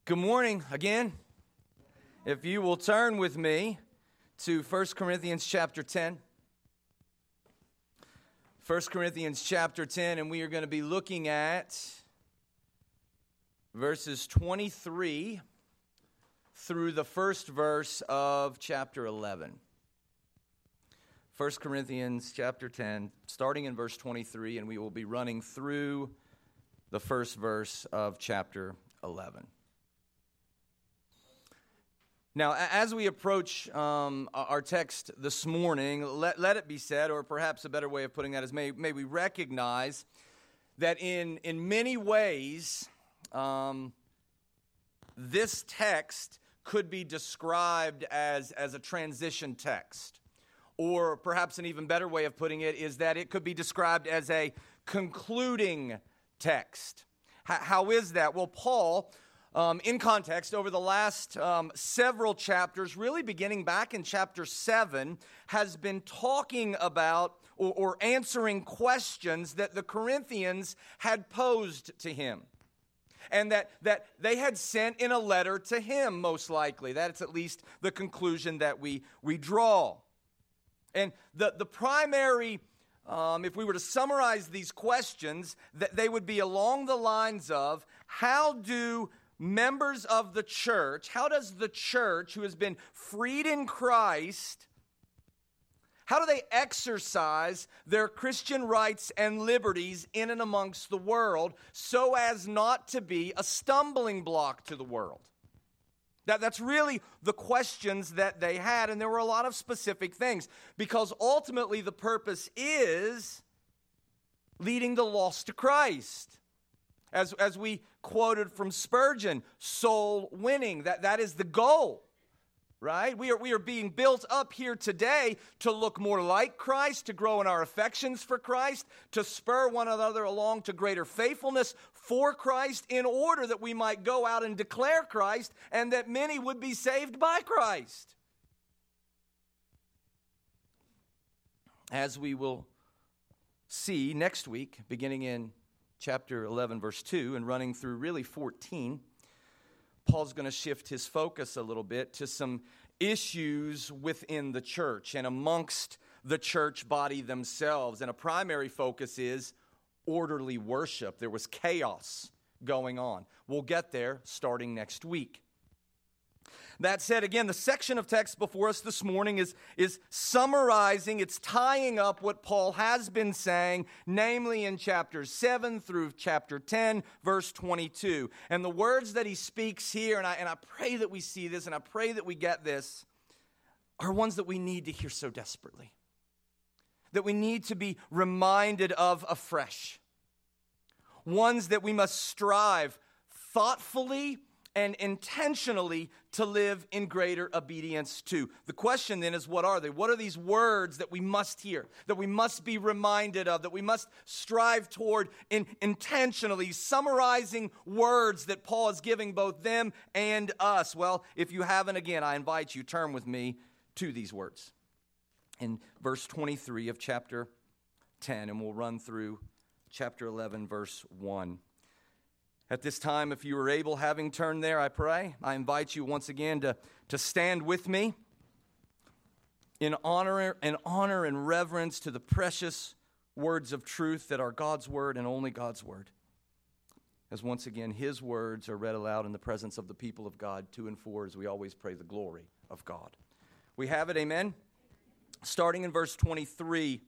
Good morning again. If you will turn with me to 1 Corinthians chapter 10. 1 Corinthians chapter 10, and we are going to be looking at verses 23 through the first verse of chapter 11. 1 Corinthians chapter 10, starting in verse 23, and we will be running through the first verse of chapter 11. Now, as we approach our text this morning, let it be said, or perhaps a better way of putting that is may we recognize that in many ways, this text could be described as a transition text. Or perhaps an even better way of putting it is that it could be described as a concluding text. How is that? Well, Paul, in context, over the last several chapters, really beginning back in chapter 7, has been talking about or answering questions that the Corinthians had posed to him. And that they had sent in a letter to him, most likely. That's at least the conclusion that we draw. And the primary, if we were to summarize these questions, that they would be along the lines of, how do members of the church, how does the church who has been freed in Christ, how do they exercise their Christian rights and liberties in and amongst the world so as not to be a stumbling block to the world? That's really the questions that they had, and there were a lot of specific things, because ultimately the purpose is leading the lost to Christ. As we quoted from Spurgeon, soul winning, that is the goal, right? We are being built up here today to look more like Christ, to grow in our affections for Christ, to spur one another along to greater faithfulness for Christ, in order that we might go out and declare Christ, and that many would be saved by Christ. As we will see next week, beginning in chapter 11, verse 2, and running through really 14, Paul's going to shift his focus a little bit to some issues within the church and amongst the church body themselves. And a primary focus is orderly worship. There was chaos going on. We'll get there starting next week. That said, again, the section of text before us this morning is summarizing, it's tying up what Paul has been saying, namely in chapters 7 through chapter 10, verse 22. And the words that he speaks here, and I pray that we see this, and I pray that we get this, are ones that we need to hear so desperately, that we need to be reminded of afresh. Ones that we must strive thoughtfully and intentionally to live in greater obedience to. The question then is, what are they? What are these words that we must hear, that we must be reminded of, that we must strive toward intentionally, summarizing words that Paul is giving both them and us? Well, if you haven't, again, I invite you, turn with me to these words. In verse 23 of chapter 10, and we'll run through chapter 11, verse 1. At this time, if you are able, having turned there, I pray, I invite you once again to stand with me in honor and reverence to the precious words of truth that are God's word and only God's word. As once again, his words are read aloud in the presence of the people of God, to and for, as we always pray, the glory of God. We have it, amen? Starting in verse 23.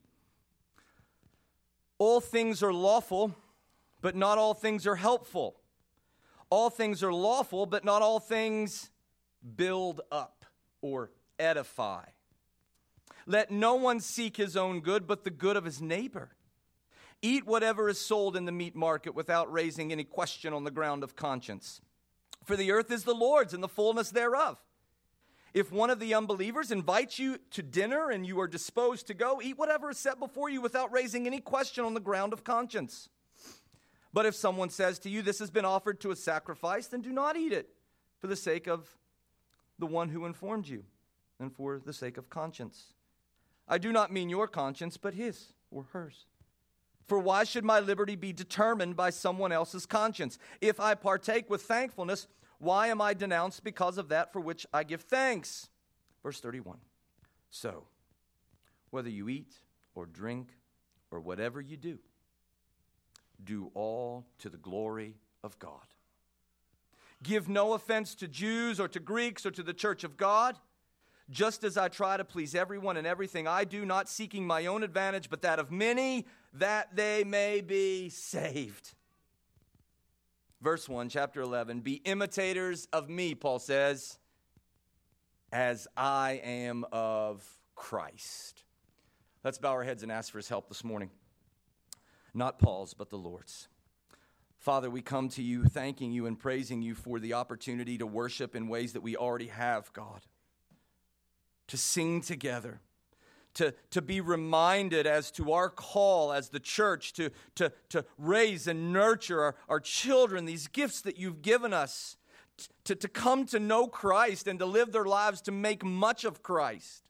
All things are lawful, but not all things are helpful. All things are lawful, but not all things build up or edify. Let no one seek his own good, but the good of his neighbor. Eat whatever is sold in the meat market without raising any question on the ground of conscience. For the earth is the Lord's and the fullness thereof. If one of the unbelievers invites you to dinner and you are disposed to go, eat whatever is set before you without raising any question on the ground of conscience. But if someone says to you, this has been offered to a sacrifice, then do not eat it for the sake of the one who informed you and for the sake of conscience. I do not mean your conscience, but his or hers. For why should my liberty be determined by someone else's conscience? If I partake with thankfulness, why am I denounced? Because of that for which I give thanks. Verse 31. So, whether you eat or drink or whatever you do, do all to the glory of God. Give no offense to Jews or to Greeks or to the church of God, just as I try to please everyone in everything I do, not seeking my own advantage, but that of many, that they may be saved. Verse 1, chapter 11, be imitators of me, Paul says, as I am of Christ. Let's bow our heads and ask for his help this morning. Not Paul's, but the Lord's. Father, we come to you thanking you and praising you for the opportunity to worship in ways that we already have, God. To sing together, to be reminded as to our call as the church to raise and nurture our children, these gifts that you've given us, to come to know Christ and to live their lives to make much of Christ.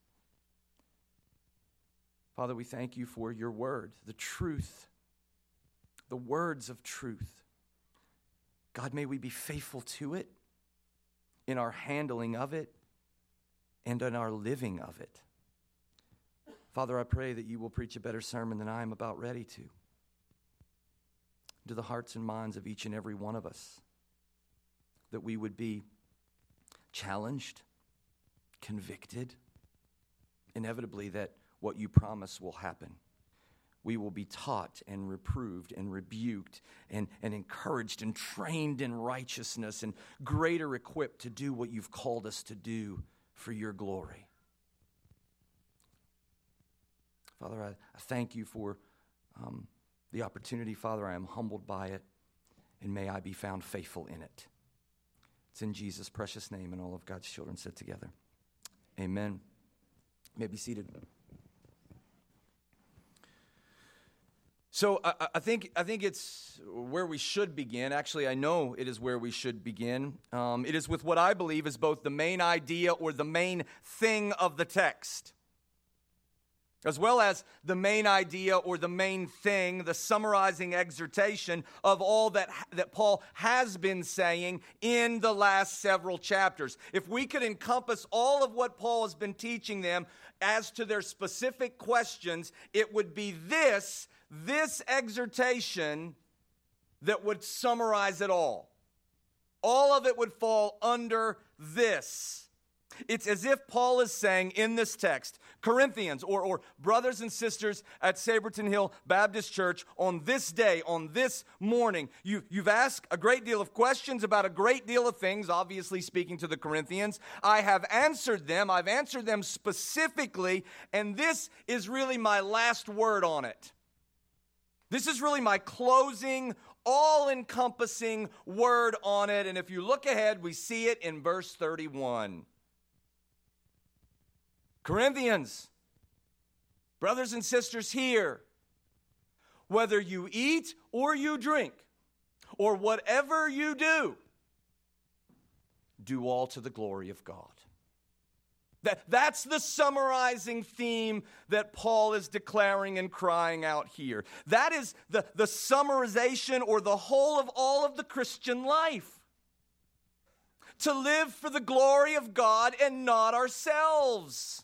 Father, we thank you for your word, the truth, the words of truth. God, may we be faithful to it in our handling of it and in our living of it. Father, I pray that you will preach a better sermon than I am about ready to the hearts and minds of each and every one of us, that we would be challenged, convicted, inevitably that what you promise will happen. We will be taught and reproved and rebuked and encouraged and trained in righteousness and greater equipped to do what you've called us to do for your glory. Father, I thank you for the opportunity. Father, I am humbled by it, and may I be found faithful in it. It's in Jesus' precious name, and all of God's children said together, amen. You may be seated. So I think it's where we should begin. Actually, I know it is where we should begin. It is with what I believe is both the main idea or the main thing of the text, as well as the main idea or the main thing, the summarizing exhortation of all that Paul has been saying in the last several chapters. If we could encompass all of what Paul has been teaching them as to their specific questions, it would be this exhortation that would summarize it all. All of it would fall under this. It's as if Paul is saying in this text, Corinthians or brothers and sisters at Saberton Hill Baptist Church, on this day, on this morning, you've asked a great deal of questions about a great deal of things, obviously speaking to the Corinthians. I have answered them. I've answered them specifically, and this is really my last word on it. This is really my closing, all-encompassing word on it. And if you look ahead, we see it in verse 31. Corinthians, brothers and sisters here, whether you eat or you drink, or whatever you do, do all to the glory of God. That's the summarizing theme that Paul is declaring and crying out here. That is the summarization or the whole of all of the Christian life. To live for the glory of God and not ourselves.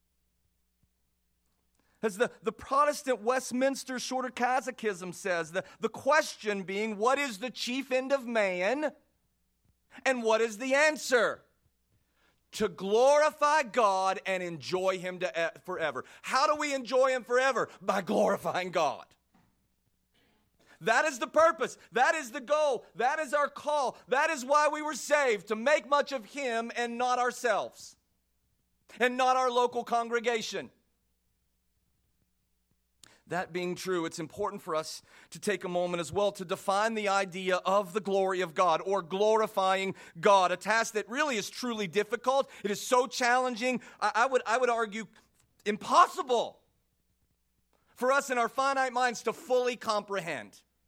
As the Protestant Westminster Shorter Catechism says, the question being, what is the chief end of man? And what is the answer? To glorify God and enjoy Him forever. How do we enjoy Him forever? By glorifying God. That is the purpose. That is the goal. That is our call. That is why we were saved, to make much of Him and not ourselves. And not our local congregation. That being true, it's important for us to take a moment as well to define the idea of the glory of God or glorifying God, a task that really is truly difficult. It is so challenging, I would argue impossible for us in our finite minds to fully comprehend.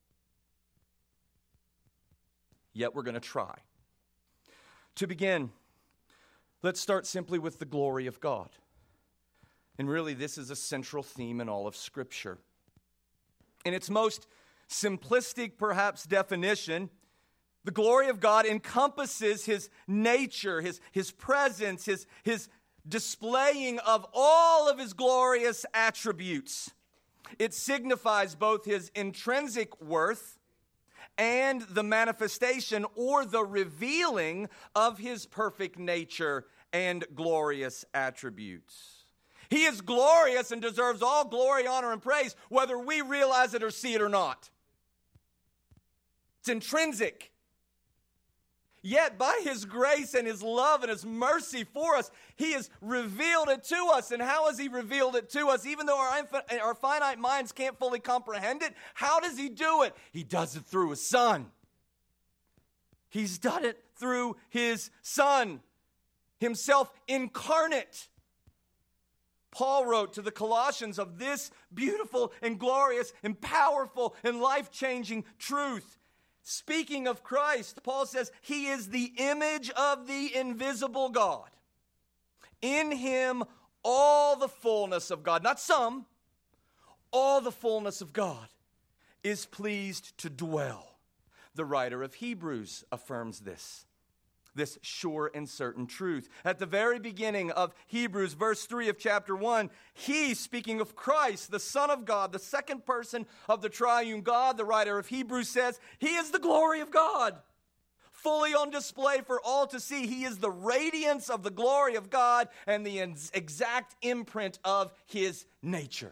Yet we're going to try. To begin, let's start simply with the glory of God. And really, this is a central theme in all of Scripture. In its most simplistic, perhaps, definition, The glory of God encompasses his nature, his presence, his displaying of all of his glorious attributes. It signifies both his intrinsic worth and the manifestation or the revealing of his perfect nature and glorious attributes. He is glorious and deserves all glory, honor, and praise, whether we realize it or see it or not. It's intrinsic. Yet by his grace and his love and his mercy for us, he has revealed it to us. And how has he revealed it to us? Even though our finite minds can't fully comprehend it, how does he do it? He does it through his Son. He's done it through his Son, himself incarnate. Paul wrote to the Colossians of this beautiful and glorious and powerful and life-changing truth. Speaking of Christ, Paul says, he is the image of the invisible God. In him, all the fullness of God, not some, all the fullness of God is pleased to dwell. The writer of Hebrews affirms this sure and certain truth. At the very beginning of Hebrews, verse 3 of chapter 1, he, speaking of Christ, the Son of God, the second person of the triune God, the writer of Hebrews says, he is the glory of God, fully on display for all to see. He is the radiance of the glory of God and the exact imprint of his nature.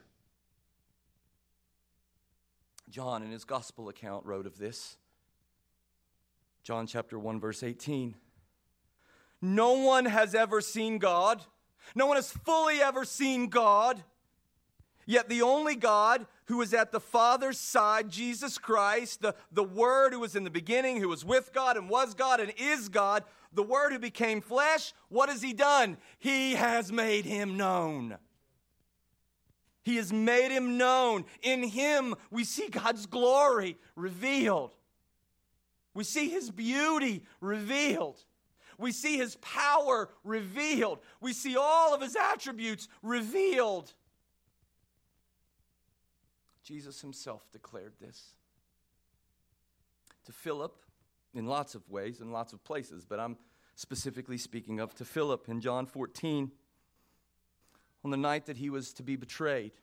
John, in his gospel account, wrote of this. John chapter 1, verse 18. No one has ever seen God. No one has fully ever seen God. Yet the only God who is at the Father's side, Jesus Christ, the Word who was in the beginning, who was with God and was God and is God, the Word who became flesh, what has he done? He has made him known. He has made him known. In him we see God's glory revealed. We see his beauty revealed. We see his power revealed. We see all of his attributes revealed. Jesus himself declared this to Philip in lots of ways, in lots of places, but I'm specifically speaking of to Philip in John 14 on the night that he was to be betrayed.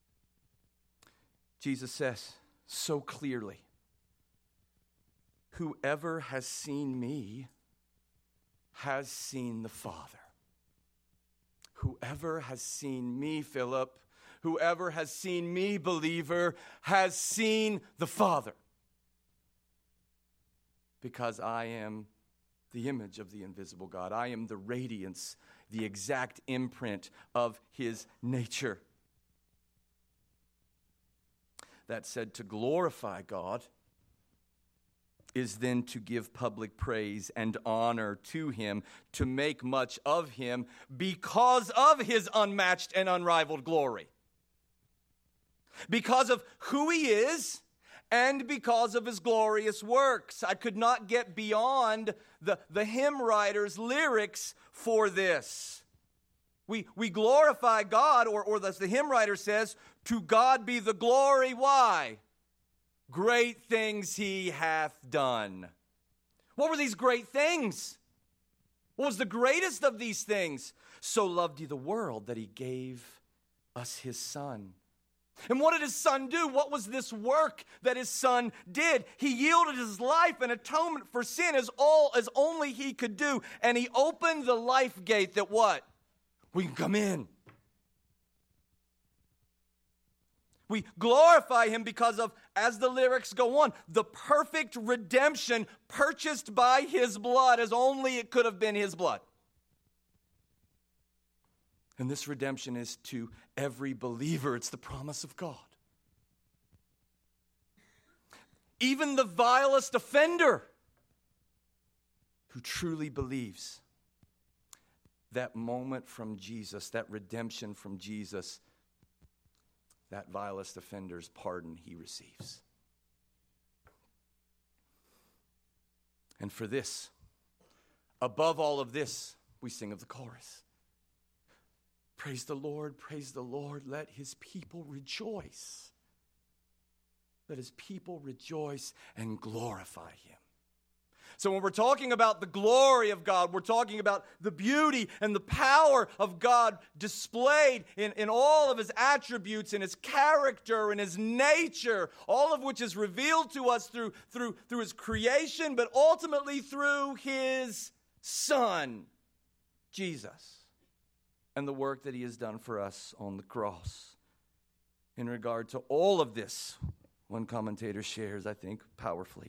Jesus says so clearly, whoever has seen me has seen the Father. Whoever has seen me, Philip, whoever has seen me, believer, has seen the Father. Because I am the image of the invisible God. I am the radiance, the exact imprint of his nature. That said, to glorify God is then to give public praise and honor to him, to make much of him because of his unmatched and unrivaled glory. Because of who he is and because of his glorious works. I could not get beyond the hymn writer's lyrics for this. We glorify God, or as the hymn writer says, to God be the glory. Why? Great things he hath done. What were these great things? What was the greatest of these things? So loved he the world that he gave us his Son. And what did his Son do? What was this work that his Son did? He yielded his life in atonement for sin as only he could do. And he opened the life gate that what? We can come in. We glorify him because of, as the lyrics go on, the perfect redemption purchased by his blood as only it could have been his blood. And this redemption is to every believer. It's the promise of God. Even the vilest offender who truly believes that moment from Jesus, that redemption from Jesus, that vilest offender's pardon he receives. And for this, above all of this, we sing of the chorus. Praise the Lord, let his people rejoice. Let his people rejoice and glorify him. So when we're talking about the glory of God, we're talking about the beauty and the power of God displayed in all of his attributes, in his character, in his nature, all of which is revealed to us through his creation, but ultimately through his Son, Jesus, and the work that he has done for us on the cross. In regard to all of this, one commentator shares, I think, powerfully.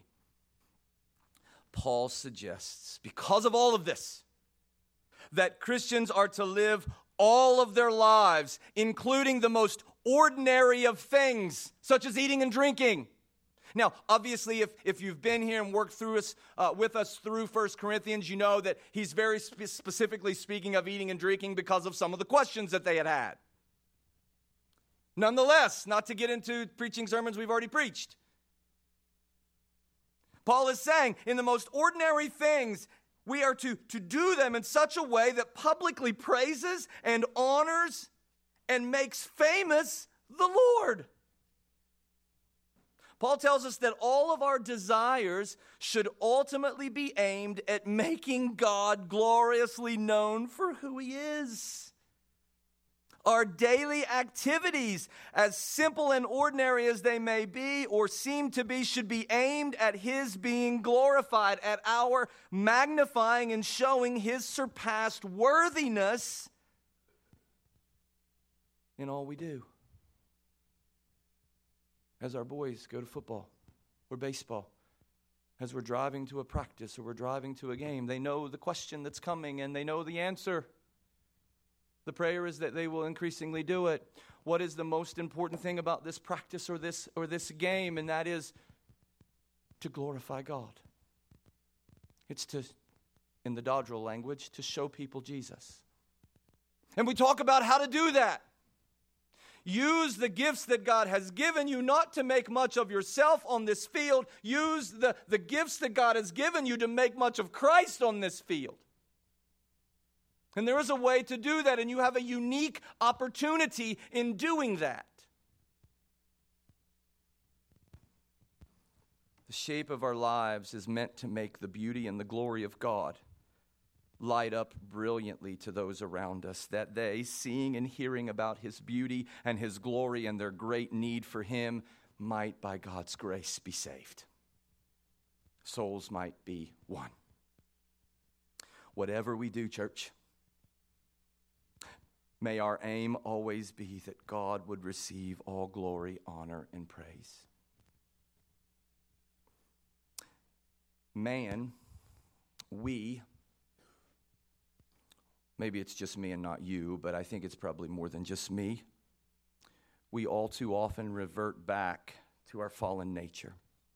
Paul suggests, because of all of this, that Christians are to live all of their lives, including the most ordinary of things, such as eating and drinking. Now, obviously, if you've been here and worked through us with us through 1 Corinthians, you know that he's very specifically speaking of eating and drinking because of some of the questions that they had. Nonetheless, not to get into preaching sermons we've already preached, Paul is saying, in the most ordinary things, we are to do them in such a way that publicly praises and honors and makes famous the Lord. Paul tells us that all of our desires should ultimately be aimed at making God gloriously known for who he is. Our daily activities, as simple and ordinary as they may be or seem to be, should be aimed at his being glorified, at our magnifying and showing his surpassed worthiness in all we do. As our boys go to football or baseball, as we're driving to a practice or we're driving to a game, they know the question that's coming and they know the answer. The prayer is that they will increasingly do it. What is the most important thing about this practice or this game? And that is to glorify God. It's to, in the Dodrell language, to show people Jesus. And we talk about how to do that. Use the gifts that God has given you not to make much of yourself on this field. Use the gifts that God has given you to make much of Christ on this field. And there is a way to do that, and you have a unique opportunity in doing that. The shape of our lives is meant to make the beauty and the glory of God light up brilliantly to those around us, that they, seeing and hearing about his beauty and his glory and their great need for him, might, by God's grace, be saved. Souls might be won. Whatever we do, church, may our aim always be that God would receive all glory, honor, and praise. Man, we, maybe it's just me and not you, but I think it's probably more than just me. We all too often revert back to our fallen nature.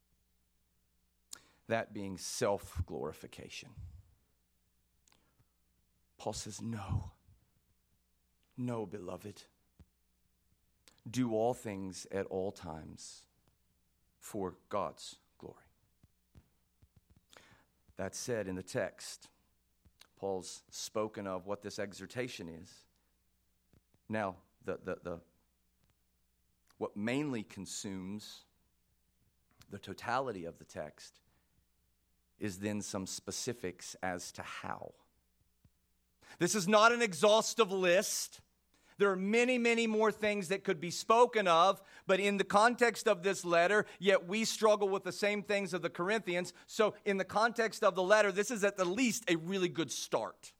That being self-glorification. Paul says, no. No, beloved. Do all things at all times for God's glory. That said, in the text, Paul's spoken of what this exhortation is. Now, what mainly consumes the totality of the text is then some specifics as to how. This is not an exhaustive list. There are many, many more things that could be spoken of, but in the context of this letter, yet we struggle with the same things of the Corinthians. So in the context of the letter, this is at the least a really good start.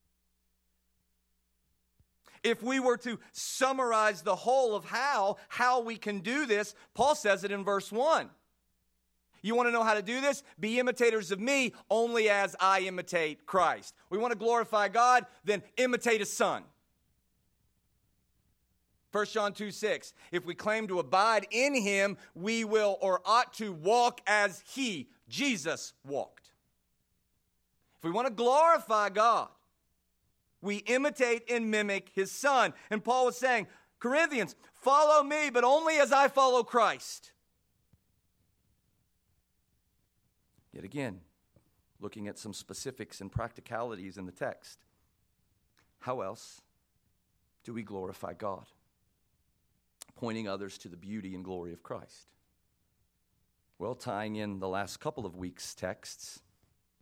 If we were to summarize the whole of how we can do this, Paul says it in verse 1. You want to know how to do this? Be imitators of me only as I imitate Christ. We want to glorify God, then imitate his Son. 1 John 2:6. If we claim to abide in him, we will or ought to walk as he, Jesus, walked. If we want to glorify God, we imitate and mimic his Son. And Paul was saying, Corinthians, follow me, but only as I follow Christ. Yet again, looking at some specifics and practicalities in the text. How else do we glorify God? Pointing others to the beauty and glory of Christ. Well, tying in the last couple of weeks' texts,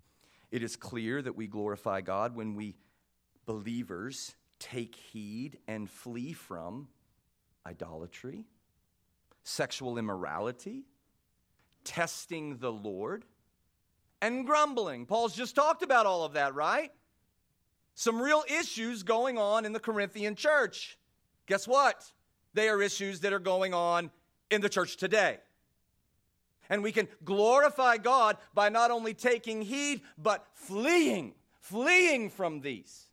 It is clear that we glorify God when we believers take heed and flee from idolatry, sexual immorality, testing the Lord, and grumbling. Paul's just talked about all of that, right? Some real issues going on in the Corinthian church. Guess what? They are issues that are going on in the church today. And we can glorify God by not only taking heed, but fleeing from these.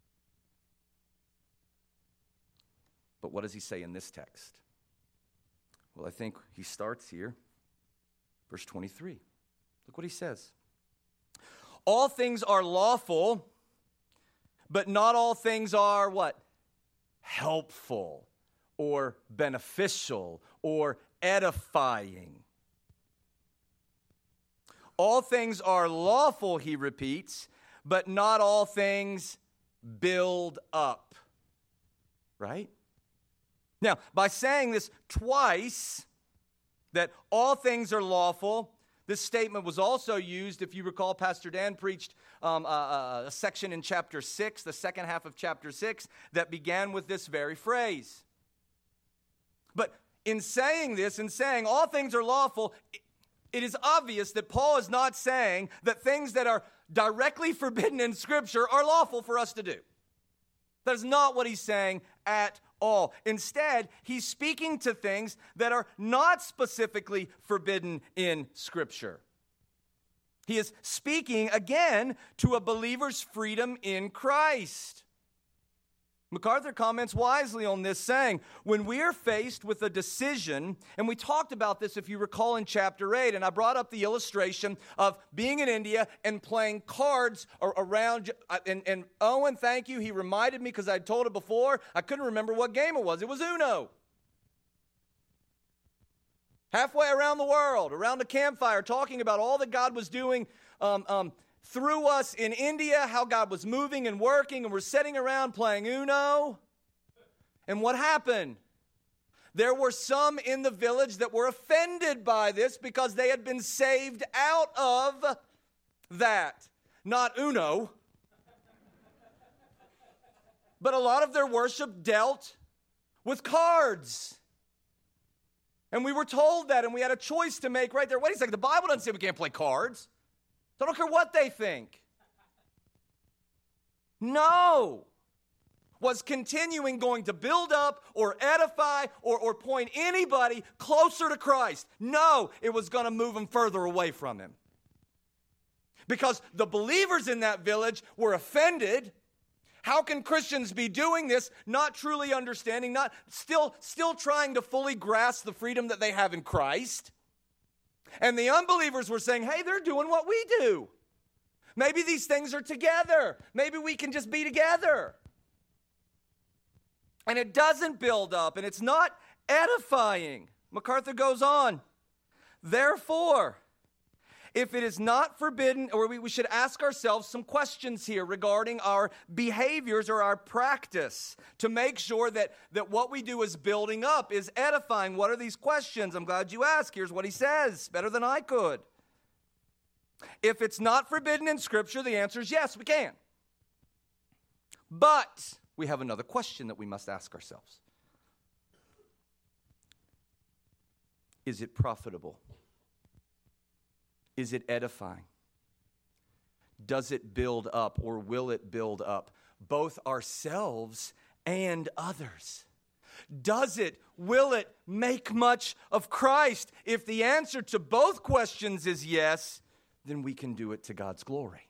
But what does he say in this text? Well, I think he starts here, verse 23. Look what he says. All things are lawful, but not all things are what? Helpful or beneficial or edifying. All things are lawful, he repeats, but not all things build up. Right? Now, by saying this twice, that all things are lawful, this statement was also used, if you recall, Pastor Dan preached a section in chapter 6, the second half of chapter 6, that began with this very phrase. But in saying this, in saying all things are lawful, it is obvious that Paul is not saying that things that are directly forbidden in Scripture are lawful for us to do. That is not what he's saying at all. Instead, he's speaking to things that are not specifically forbidden in Scripture. He is speaking again to a believer's freedom in Christ. MacArthur comments wisely on this, saying, when we are faced with a decision, and we talked about this if you recall in chapter 8, and I brought up the illustration of being in India and playing cards around, and Owen, thank you, he reminded me because I'd told it before, I couldn't remember what game it was. It was Uno. Halfway around the world, around the campfire, talking about all that God was doing through us in India, how God was moving and working, and we're sitting around playing Uno. And what happened? There were some in the village that were offended by this because they had been saved out of that. Not Uno. But a lot of their worship dealt with cards. And we were told that, and we had a choice to make right there. Wait a second, the Bible doesn't say we can't play cards. So I don't care what they think. No. Was continuing going to build up or edify or point anybody closer to Christ? No, it was going to move them further away from him. Because the believers in that village were offended. How can Christians be doing this, not truly understanding, not still trying to fully grasp the freedom that they have in Christ? And the unbelievers were saying, hey, they're doing what we do. Maybe these things are together. Maybe we can just be together. And it doesn't build up, and it's not edifying. MacArthur goes on. Therefore, if it is not forbidden, or we should ask ourselves some questions here regarding our behaviors or our practice to make sure that what we do is building up, is edifying. What are these questions? I'm glad you asked. Here's what he says, better than I could. If it's not forbidden in Scripture, the answer is yes, we can. But we have another question that we must ask ourselves. Is it profitable? Is it edifying? Does it build up, or will it build up both ourselves and others? Will it make much of Christ? If the answer to both questions is yes, then we can do it to God's glory.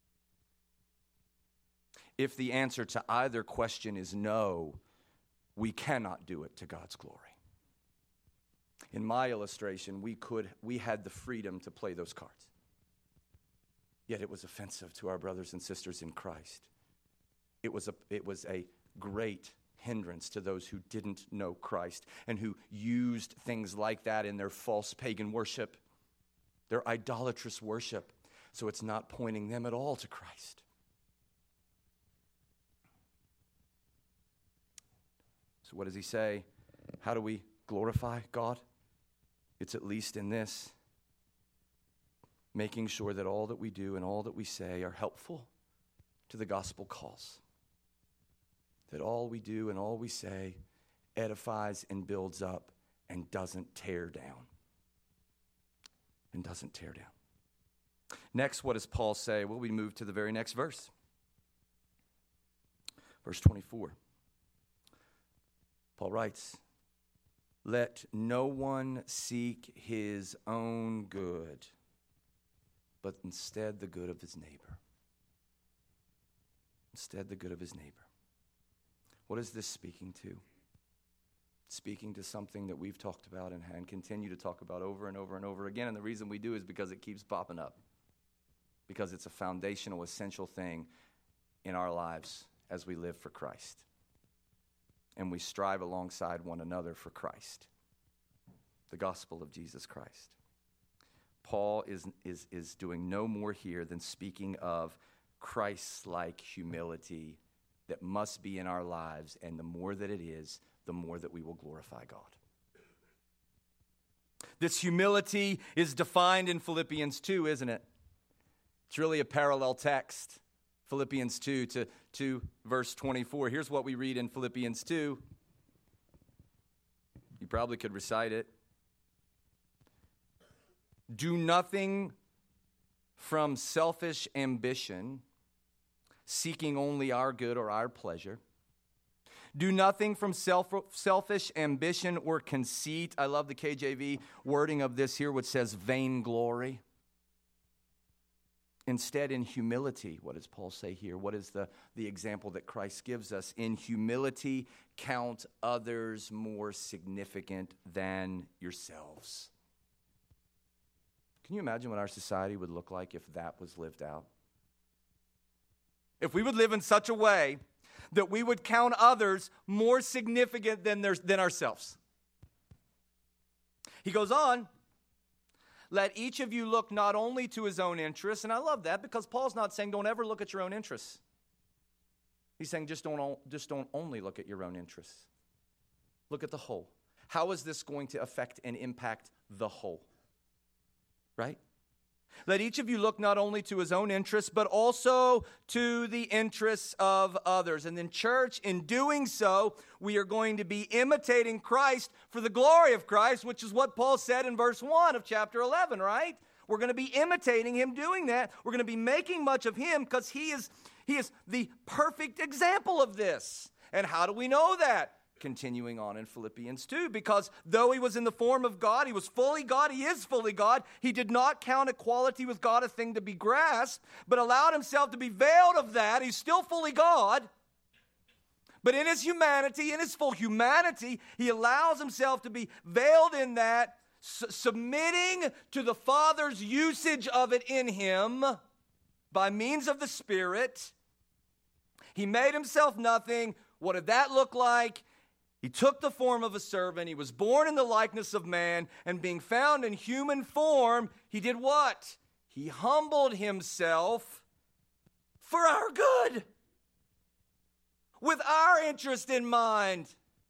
If the answer to either question is no, we cannot do it to God's glory. In my illustration, we had the freedom to play those cards. Yet it was offensive to our brothers and sisters in Christ. It was a great hindrance to those who didn't know Christ and who used things like that in their false pagan worship, their idolatrous worship. So it's not pointing them at all to Christ. So what does he say? How do we glorify God? It's at least in this. making sure that all that we do and all that we say are helpful to the gospel cause. That all we do and all we say edifies and builds up and doesn't tear down. And doesn't tear down. Next, what does Paul say? Well, we move to the very next verse. Verse 24. Paul writes, "Let no one seek his own good, but instead the good of his neighbor." Instead the good of his neighbor. What is this speaking to? Speaking to something that we've talked about and continue to talk about over and over and over again. And the reason we do is because it keeps popping up. Because it's a foundational, essential thing in our lives as we live for Christ. And we strive alongside one another for Christ. The gospel of Jesus Christ. Paul is doing no more here than speaking of Christ-like humility that must be in our lives. And the more that it is, the more that we will glorify God. This humility is defined in Philippians 2, isn't it? It's really a parallel text. Philippians 2 to verse 24. Here's what we read in Philippians 2. You probably could recite it. "Do nothing from selfish ambition, seeking only our good or our pleasure. Do nothing from selfish ambition or conceit." I love the KJV wording of this here, which says vainglory. Instead, in humility, what does Paul say here? What is the example that Christ gives us? In humility, count others more significant than yourselves. Can you imagine what our society would look like if that was lived out? If we would live in such a way that we would count others more significant than ourselves. He goes on, "Let each of you look not only to his own interests," and I love that because Paul's not saying don't ever look at your own interests. He's saying just don't only look at your own interests. Look at the whole. How is this going to affect and impact the whole? Right? "Let each of you look not only to his own interests, but also to the interests of others." And then, church, in doing so, we are going to be imitating Christ for the glory of Christ, which is what Paul said in verse 1 of chapter 11, right? We're going to be imitating him doing that. We're going to be making much of him because he is the perfect example of this. And how do we know that? Continuing on in Philippians 2, because though he was in the form of God, he was fully God, he is fully God, he did not count equality with God a thing to be grasped, but allowed himself to be veiled of that. He's still fully God, but in his humanity, in his full humanity, he allows himself to be veiled in that, submitting to the Father's usage of it in him by means of the Spirit. He made himself nothing. What did that look like? He took the form of a servant. He was born in the likeness of man, and being found in human form, he did what? He humbled himself for our good, with our interest in mind,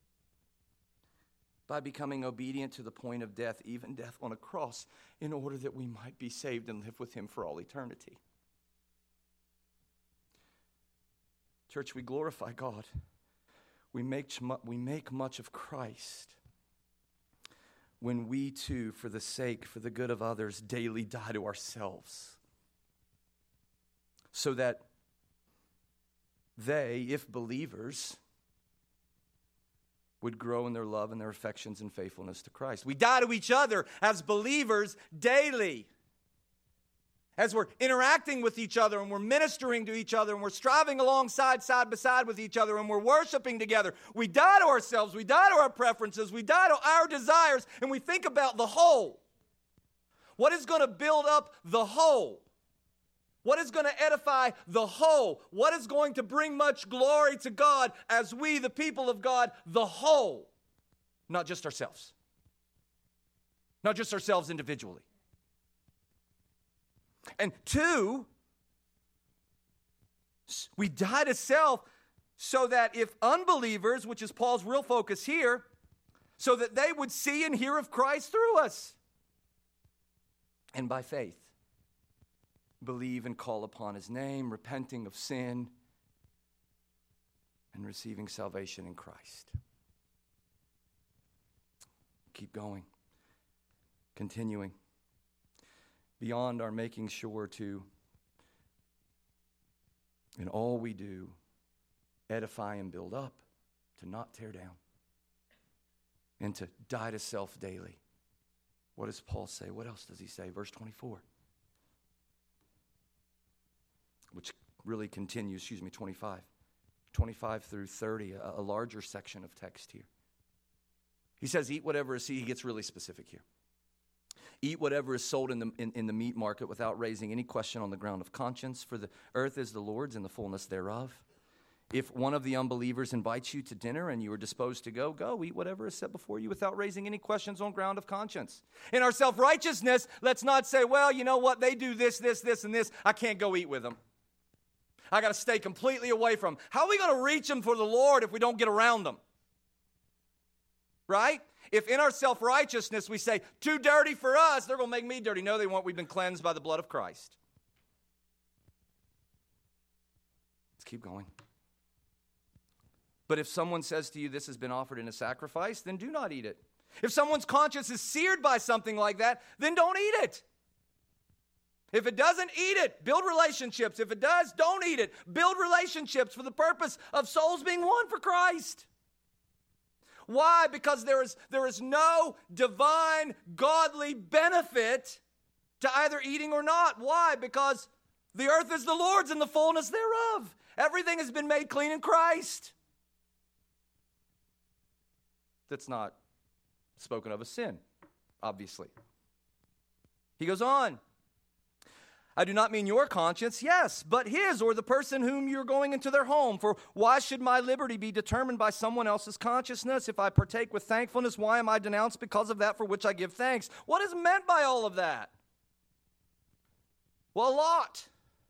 by becoming obedient to the point of death, even death on a cross, in order that we might be saved and live with him for all eternity. Church, we glorify God. We make much of Christ when we too, for the good of others, daily die to ourselves, so that they, if believers, would grow in their love and their affections and faithfulness to Christ. We die to each other as believers daily. As we're interacting with each other and we're ministering to each other and we're striving alongside, side by side with each other and we're worshiping together, we die to ourselves, we die to our preferences, we die to our desires, and we think about the whole. What is going to build up the whole? What is going to edify the whole? What is going to bring much glory to God as we, the people of God, the whole? Not just ourselves. Not just ourselves individually. And two, we die to self so that if unbelievers, which is Paul's real focus here, so that they would see and hear of Christ through us. And by faith, believe and call upon his name, repenting of sin, and receiving salvation in Christ. Keep going. Continuing. Beyond our making sure to, in all we do, edify and build up, to not tear down, and to die to self daily. What does Paul say? What else does he say? Verse 24. Which really continues, 25. 25 through 30, a larger section of text here. He says, eat whatever is, he gets really specific here. Eat whatever is sold in the meat market without raising any question on the ground of conscience, for the earth is the Lord's and the fullness thereof. If one of the unbelievers invites you to dinner and you are disposed to go, go, eat whatever is set before you without raising any questions on ground of conscience. In our self-righteousness, let's not say, well, you know what, they do this, and this. I can't go eat with them. I got to stay completely away from them. How are we going to reach them for the Lord if we don't get around them? Right? If in our self-righteousness we say, too dirty for us, they're going to make me dirty. No, they won't. We've been cleansed by the blood of Christ. Let's keep going. But if someone says to you, this has been offered in a sacrifice, then do not eat it. If someone's conscience is seared by something like that, then don't eat it. If it doesn't, eat it. Build relationships. If it does, don't eat it. Build relationships for the purpose of souls being won for Christ. Why? Because there is no divine, godly benefit to either eating or not. Why? Because the earth is the Lord's and the fullness thereof. Everything has been made clean in Christ. That's not spoken of as sin, obviously. He goes on. I do not mean your conscience, yes, but his or the person whom you're going into their home. For why should my liberty be determined by someone else's consciousness? If I partake with thankfulness, why am I denounced because of that for which I give thanks? What is meant by all of that? Well, a lot.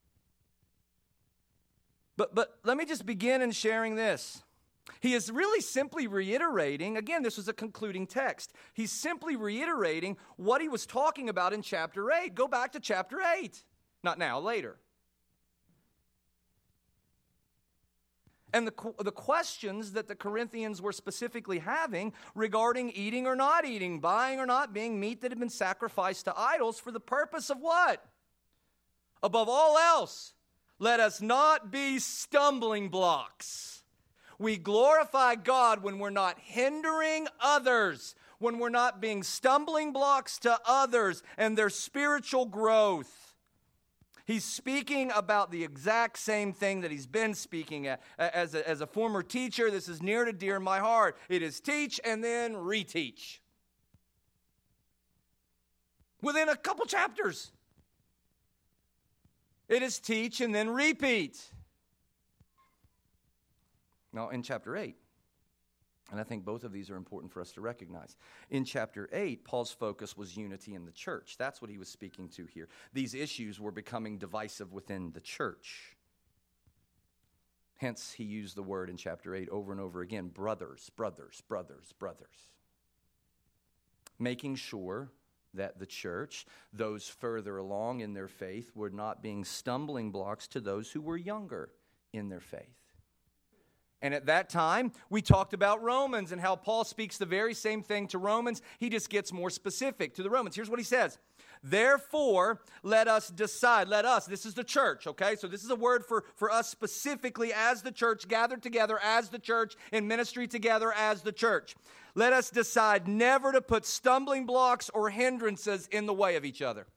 But let me just begin in sharing this. He is really simply reiterating, again, this was a concluding text. He's simply reiterating what he was talking about in chapter 8. Go back to chapter 8. Not now, later. And the questions that the Corinthians were specifically having regarding eating or not eating, buying or not being meat that had been sacrificed to idols for the purpose of what? Above all else, let us not be stumbling blocks. We glorify God when we're not hindering others, when we're not being stumbling blocks to others and their spiritual growth. He's speaking about the exact same thing that he's been speaking at. As a former teacher, this is near to dear in my heart. It is teach and then reteach. Within a couple chapters. It is teach and then repeat. Now, in chapter 8, and I think both of these are important for us to recognize. In chapter 8, Paul's focus was unity in the church. That's what he was speaking to here. These issues were becoming divisive within the church. Hence, he used the word in chapter 8 over and over again, brothers, brothers, brothers, brothers. Making sure that the church, those further along in their faith, were not being stumbling blocks to those who were younger in their faith. And at that time, we talked about Romans and how Paul speaks the very same thing to Romans. He just gets more specific to the Romans. Here's what he says. Therefore, let us decide. Let us, this is the church, okay? So this is a word for us specifically as the church, gathered together as the church, in ministry together as the church. Let us decide never to put stumbling blocks or hindrances in the way of each other.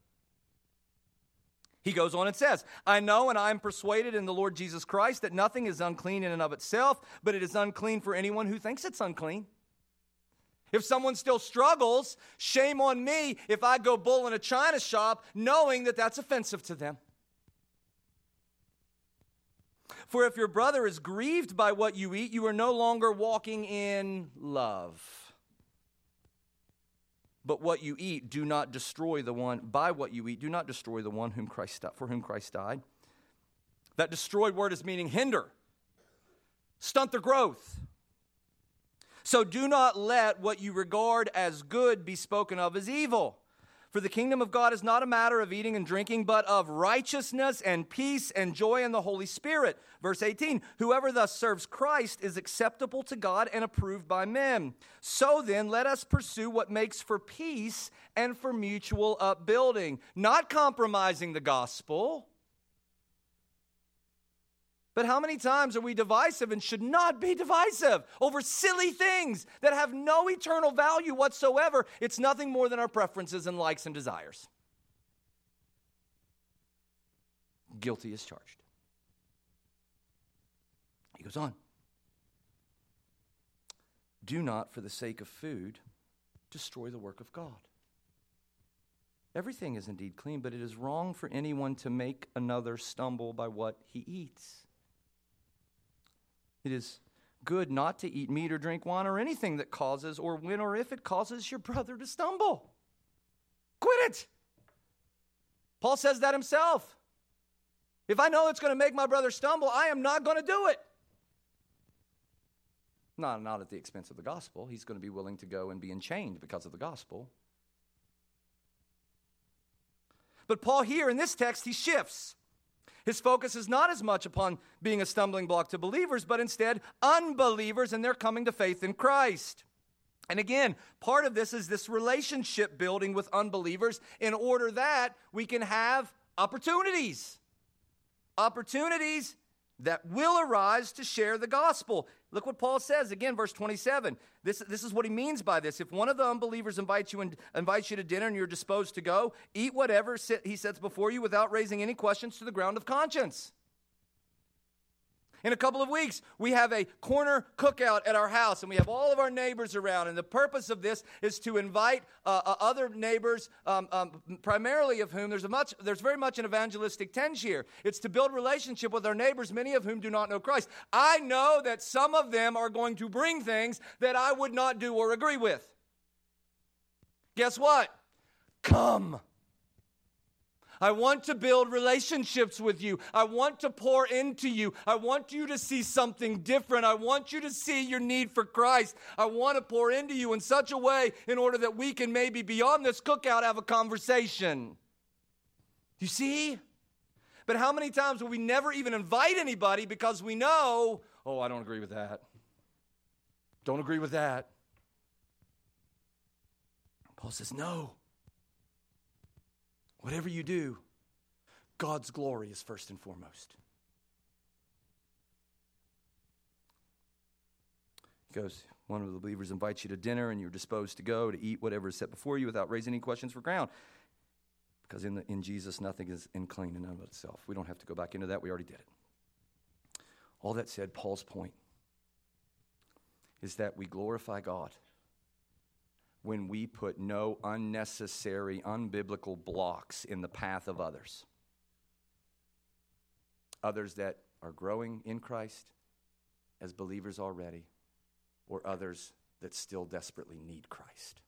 He goes on and says, I know and I am persuaded in the Lord Jesus Christ that nothing is unclean in and of itself, but it is unclean for anyone who thinks it's unclean. If someone still struggles, shame on me if I go bull in a china shop knowing that that's offensive to them. For if your brother is grieved by what you eat, you are no longer walking in love. But what you eat, do not destroy the one, by what you eat, do not destroy the one for whom Christ died. That destroyed word is meaning hinder, stunt their growth. So do not let what you regard as good be spoken of as evil. For the kingdom of God is not a matter of eating and drinking, but of righteousness and peace and joy in the Holy Spirit. Verse 18, whoever thus serves Christ is acceptable to God and approved by men. So then, let us pursue what makes for peace and for mutual upbuilding, not compromising the gospel. But how many times are we divisive and should not be divisive over silly things that have no eternal value whatsoever? It's nothing more than our preferences and likes and desires. Guilty as charged. He goes on. Do not, for the sake of food, destroy the work of God. Everything is indeed clean, but it is wrong for anyone to make another stumble by what he eats. It is good not to eat meat or drink wine or anything that causes, or when or if it causes your brother to stumble. Quit it. Paul says that himself. If I know it's going to make my brother stumble, I am not going to do it. Not at the expense of the gospel. He's going to be willing to go and be enchained because of the gospel. But Paul here in this text, he shifts. His focus is not as much upon being a stumbling block to believers, but instead unbelievers and their coming to faith in Christ. And again, part of this is this relationship building with unbelievers in order that we can have opportunities. Opportunities that will arise to share the gospel. Look what Paul says, again, verse 27. This is what he means by this. If one of the unbelievers invites you to dinner and you're disposed to go, eat whatever he sets before you without raising any questions to the ground of conscience. In a couple of weeks, we have a corner cookout at our house, and we have all of our neighbors around. And the purpose of this is to invite other neighbors, primarily of whom there's very much an evangelistic tinge here. It's to build relationship with our neighbors, many of whom do not know Christ. I know that some of them are going to bring things that I would not do or agree with. Guess what? Come. I want to build relationships with you. I want to pour into you. I want you to see something different. I want you to see your need for Christ. I want to pour into you in such a way in order that we can maybe beyond this cookout have a conversation. You see? But how many times will we never even invite anybody because we know, oh, I don't agree with that. Don't agree with that. Paul says, no. Whatever you do, God's glory is first and foremost. He goes, one of the believers invites you to dinner and you're disposed to go to eat whatever is set before you without raising any questions for ground. Because in Jesus, nothing is unclean in and of itself. We don't have to go back into that. We already did it. All that said, Paul's point is that we glorify God when we put no unnecessary, unbiblical blocks in the path of others. Others that are growing in Christ as believers already, or others that still desperately need Christ.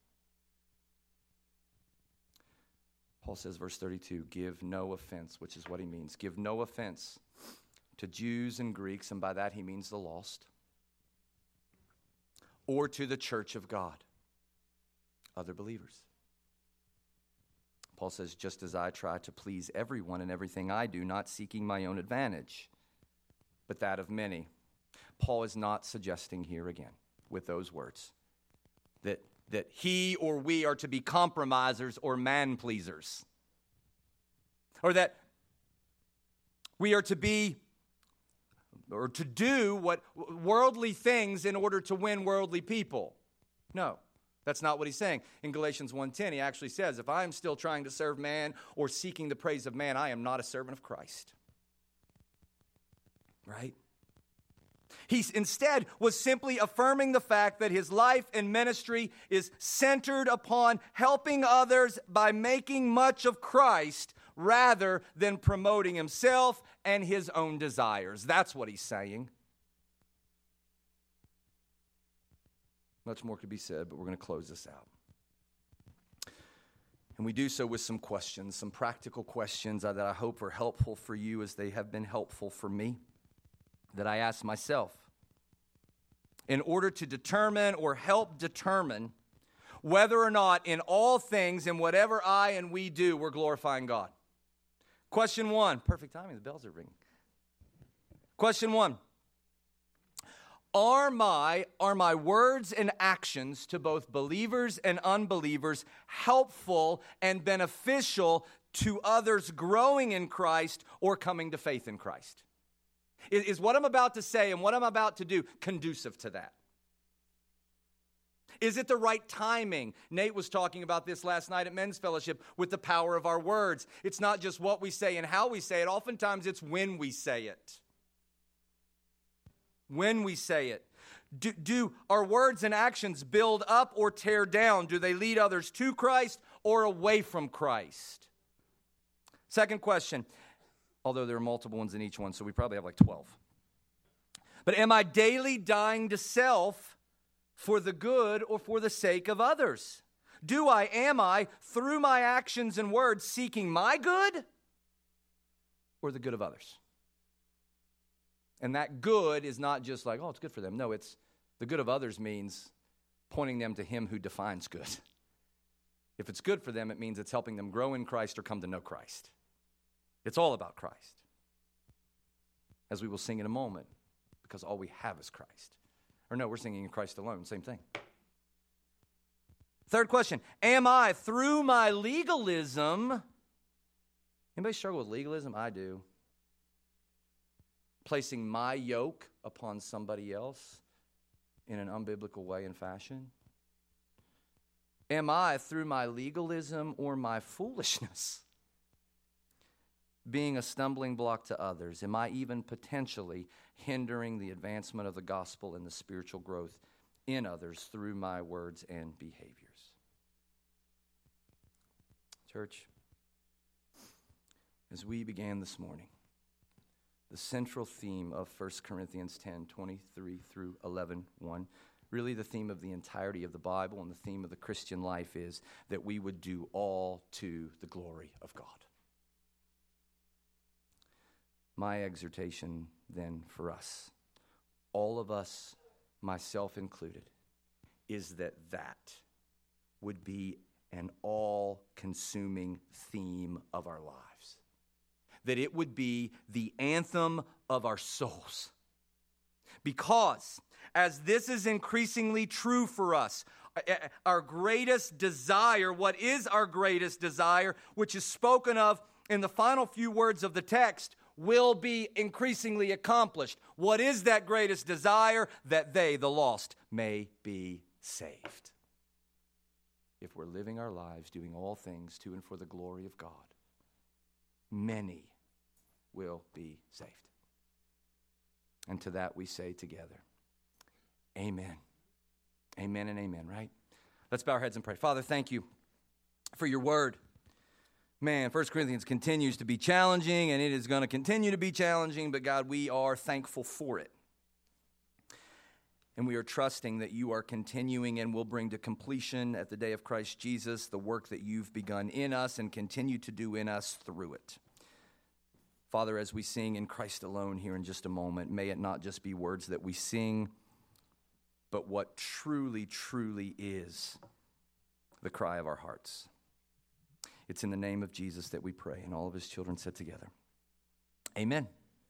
Paul says, verse 32, give no offense, which is what he means. Give no offense to Jews and Greeks, and by that he means the lost, or to the church of God. Other believers. Paul says, just as I try to please everyone in everything I do, not seeking my own advantage, but that of many. Paul is not suggesting here again with those words that he or we are to be compromisers or man-pleasers, or that we are to be or to do what worldly things in order to win worldly people. No. That's not what he's saying. In Galatians 1:10, he actually says, if I am still trying to serve man or seeking the praise of man, I am not a servant of Christ. Right? He instead was simply affirming the fact that his life and ministry is centered upon helping others by making much of Christ rather than promoting himself and his own desires. That's what he's saying. Much more could be said, but we're going to close this out. And we do so with some questions, some practical questions that I hope are helpful for you as they have been helpful for me, that I ask myself. In order to determine or help determine whether or not in all things, in whatever I and we do, we're glorifying God. Question 1. Perfect timing. The bells are ringing. Question 1. Are my words and actions to both believers and unbelievers helpful and beneficial to others growing in Christ or coming to faith in Christ? Is what I'm about to say and what I'm about to do conducive to that? Is it the right timing? Nate was talking about this last night at Men's Fellowship with the power of our words. It's not just what we say and how we say it. Oftentimes it's when we say it. When we say it. Do our words and actions build up or tear down? Do they lead others to Christ or away from Christ? Second question, although there are multiple ones in each one, so we probably have like 12. But am I daily dying to self for the good or for the sake of others? Am I, through my actions and words, seeking my good or the good of others? And that good is not just like, oh, it's good for them. No, it's the good of others means pointing them to him who defines good. If it's good for them, it means it's helping them grow in Christ or come to know Christ. It's all about Christ. As we will sing in a moment, because all we have is Christ. Or no, we're singing in Christ alone, same thing. Third question, am I, through my legalism, anybody struggle with legalism? I do. Placing my yoke upon somebody else in an unbiblical way and fashion? Am I, through my legalism or my foolishness, being a stumbling block to others? Am I even potentially hindering the advancement of the gospel and the spiritual growth in others through my words and behaviors? Church, as we began this morning, the central theme of 1 Corinthians 10, 23 through 11:1, really the theme of the entirety of the Bible and the theme of the Christian life is that we would do all to the glory of God. My exhortation then for us, all of us, myself included, is that would be an all-consuming theme of our lives. That it would be the anthem of our souls. Because as this is increasingly true for us, our greatest desire, what is our greatest desire, which is spoken of in the final few words of the text, will be increasingly accomplished. What is that greatest desire? That they, the lost, may be saved. If we're living our lives doing all things to and for the glory of God, many will be saved. And to that we say together, amen. Amen and amen, right? Let's bow our heads and pray. Father, thank you for your word. Man, 1 Corinthians continues to be challenging, and it is going to continue to be challenging, but God, we are thankful for it. And we are trusting that you are continuing and will bring to completion at the day of Christ Jesus the work that you've begun in us and continue to do in us through it. Father, as we sing in Christ alone here in just a moment, may it not just be words that we sing, but what truly, truly is the cry of our hearts. It's in the name of Jesus that we pray, and all of his children said together, amen.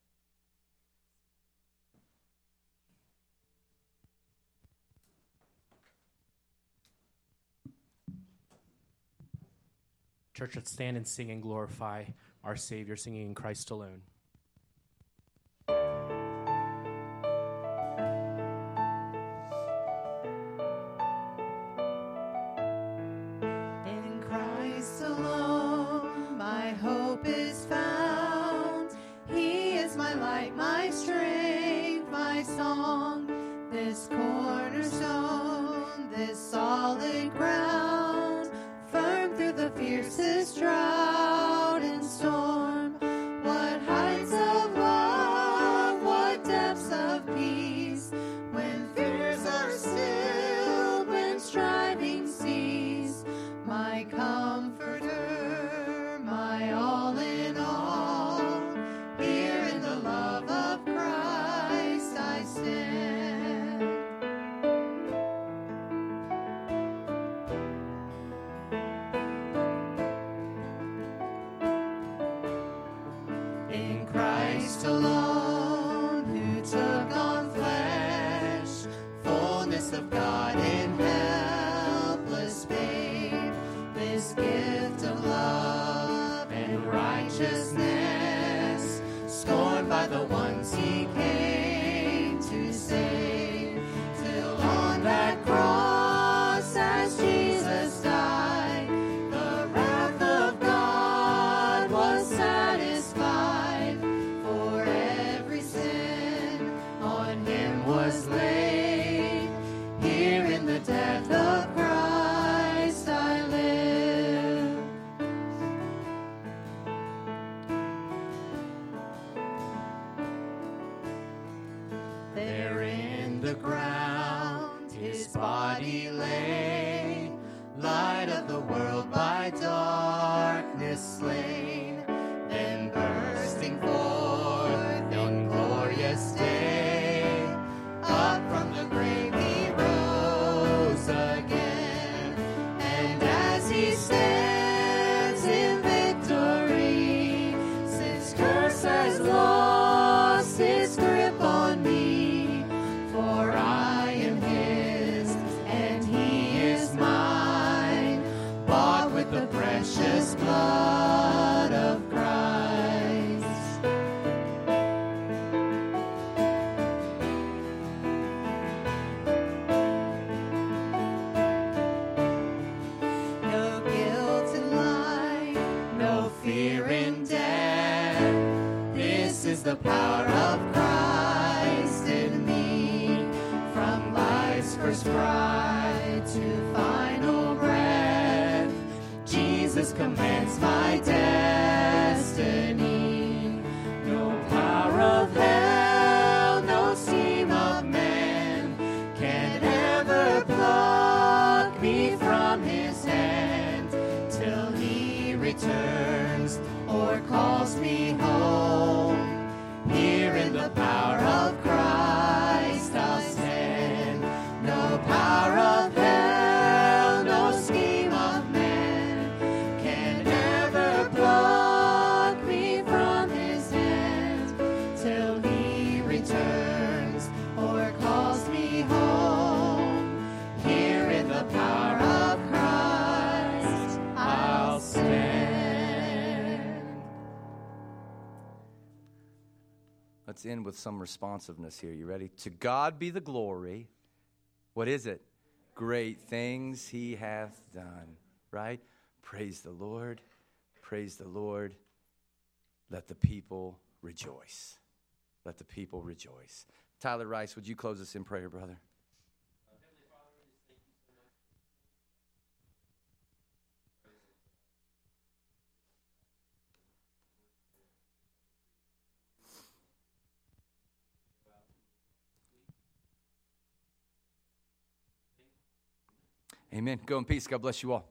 Church, let's stand and sing and glorify our Savior, singing in Christ alone. In Christ alone, my hope is found. He is my light, my strength, my song. This cornerstone, this solid ground, firm through the fiercest drought and storm. What height Christ alone, who took on flesh, fullness of God in helpless babe, this gift of love and righteousness, scorned by the ones he came to save, till on that cross as Jesus died, the wrath of God was satisfied, for every sin on him was laid. Here in the death of Christ I live. There in the ground his body lay, light of the world by darkness slain, then bursting forth in glorious day, up from the grave he rose again, and as he stands in victory, since curse has lost its grip on me, for I am his and he is mine, bought with the precious blood of Christ. No guilt in life, no fear in death. This is the power of Christ in me. From life's first cry to final breath, Jesus commands my destiny. No power of hell, no scheme of man can ever pluck me from his hand, till he returns or calls me home. Here in the power of Christ I'll stand. No power of hell, no scheme of man can ever pluck me from his hand, till he returns or calls me home. Here in the power of Christ I'll stand. Let's end with some responsiveness here. You ready? To God be the glory. What is it? Great things he hath done. Right? Praise the Lord. Praise the Lord. Let the people rejoice. Let the people rejoice. Tyler Rice, would you close us in prayer, brother? Amen. Go in peace. God bless you all.